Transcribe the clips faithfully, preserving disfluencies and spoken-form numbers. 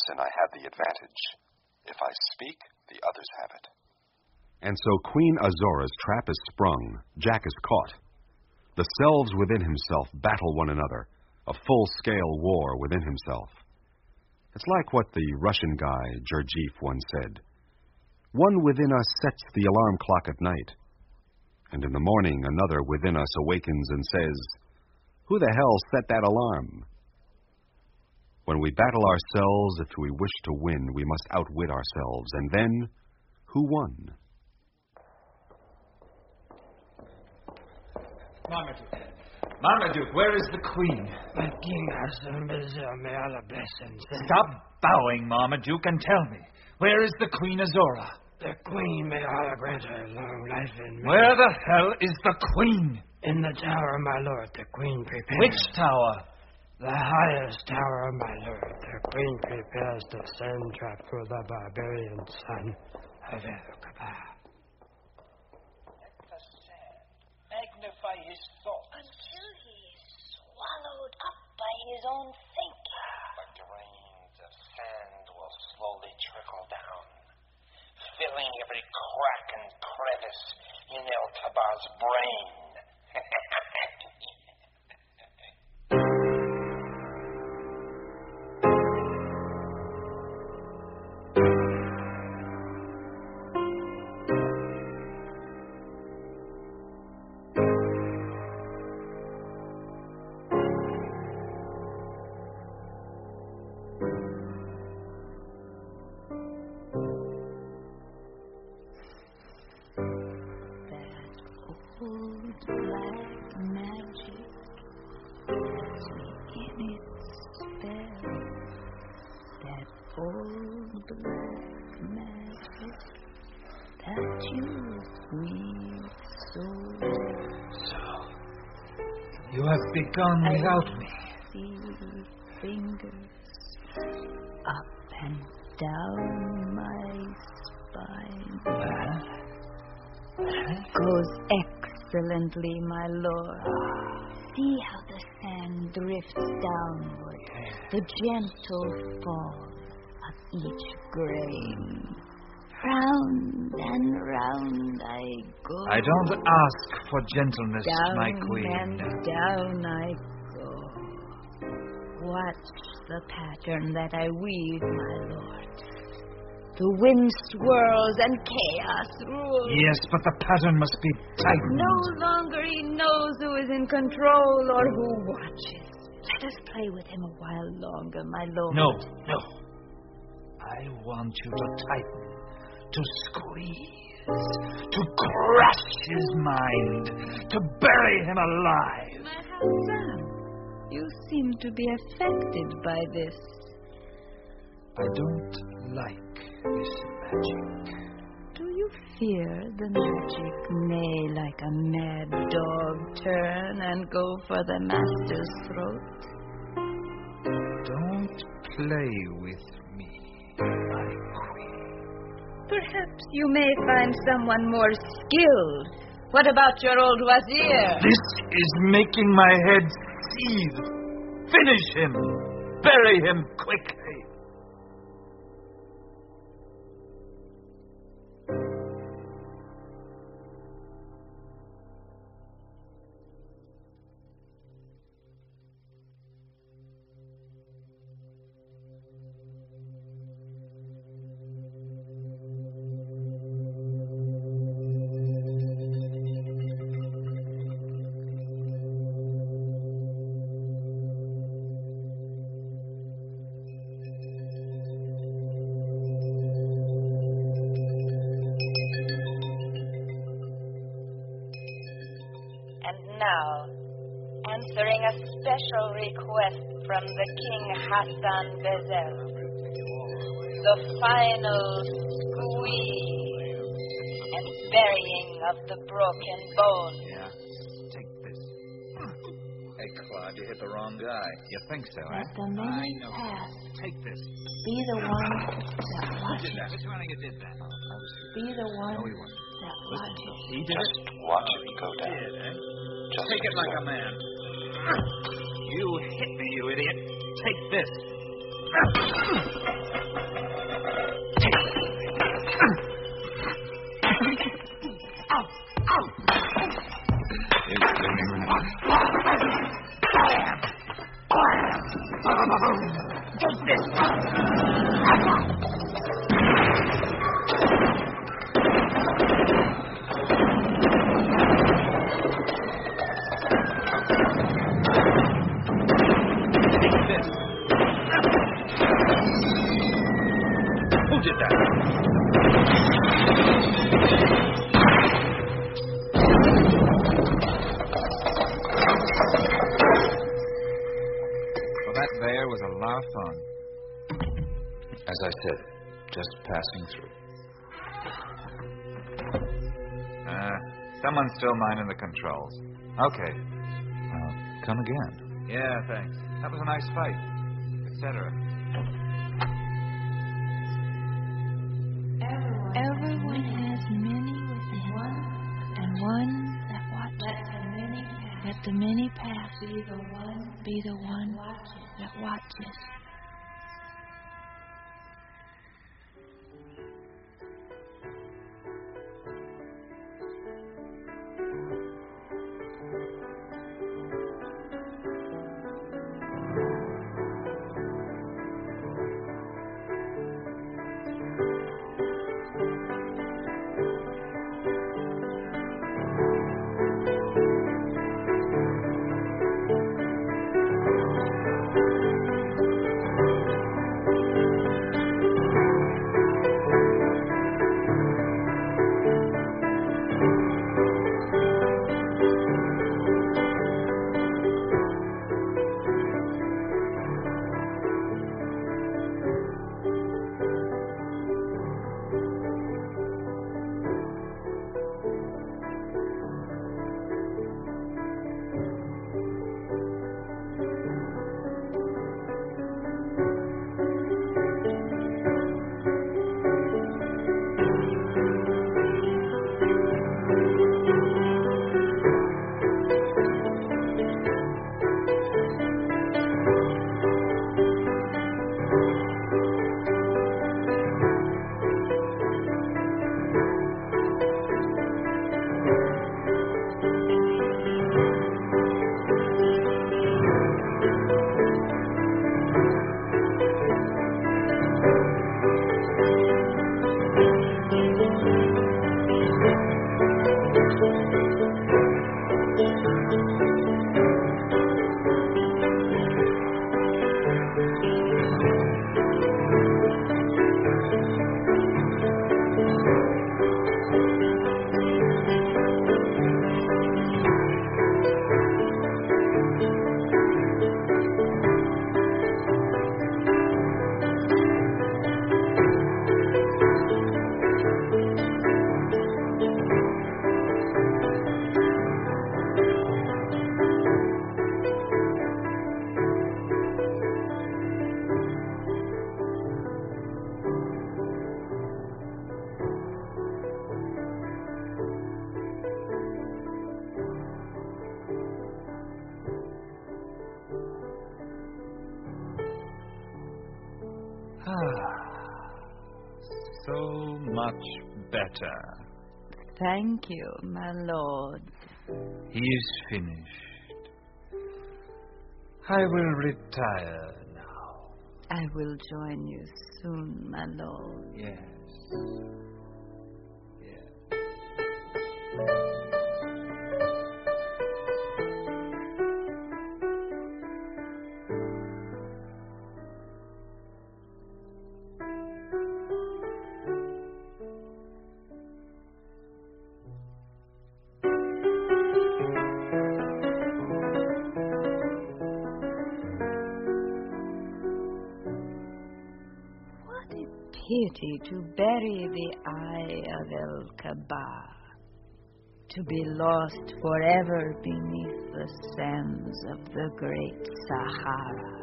listen, I have the advantage. If I speak, the others have it. And so Queen Azora's trap is sprung. Jack is caught. The selves within himself battle one another, a full-scale war within himself. It's like what the Russian guy, Gurdjieff, once said. One within us sets the alarm clock at night, and in the morning another within us awakens and says, "Who the hell set that alarm?" When we battle ourselves, if we wish to win, we must outwit ourselves. And then, who won? Marmaduke. Marmaduke, where is the Queen? The King has some may Allah bless him. Stop bowing, Marmaduke, and tell me, where is the Queen Azora? The Queen, may Allah grant her long life and may... Where the hell is the Queen? In the tower, my lord, the Queen prepares... Which tower? The highest tower, my lord. The Queen prepares to send trap for the barbarian son of El-Kabah. Magnify his thoughts until he is swallowed up by his own thinking. The grains of sand will slowly trickle down, filling every crack and crevice in El-Kabah's brain. You have begun without me. See fingers up and down my spine. Huh? Goes excellently, my lord. See how the sand drifts downward, the gentle fall of each grain. Round and round I go. I don't ask for gentleness, down my queen. And down I go. Watch the pattern that I weave, my lord. The wind swirls and chaos rules. Yes, but the pattern must be tightened. No longer he knows who is in control or who watches. Let us play with him a while longer, my lord. No, no. I want you to tighten. To squeeze, to crush his mind, to bury him alive. My Hassan, you seem to be affected by this. I don't like this magic. Do you fear the magic may, like a mad dog, turn and go for the master's throat? Don't play with me, my queen. Perhaps you may find someone more skilled. What about your old wazir? This is making my head seethe. Finish him. Bury him quickly. Now, answering a special request from the King Hassan Bezel, the final squeeze and burying of the broken bone. Yeah, take this. Hey, Claude, you hit the wrong guy. You think so, Let eh? the minute pass. Take this. Be the one that watches. Who did that? Which one of you did that? Be the one No, he wasn't. that watches. He did Just it? watch it go down. Did, eh? Just Take it like a man. You hit me, you idiot. Take this. Who did that? Well, that there was a lot of fun. As I said, just passing through. Uh, someone's still minding the controls. Okay. Uh, come again. Yeah, thanks. That was a nice fight. et cetera. Everyone has many within, and one that watches. Let the many pass. Be the one, be the one that watches. So much better. Thank you, my lord. He is finished. I will retire now. I will join you soon, my lord. Yes. Yes. Pity to bury the eye of El Kaaba, to be lost forever beneath the sands of the great Sahara.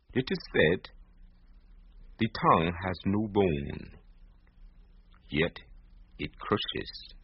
It is said, the tongue has no bone, yet it crushes.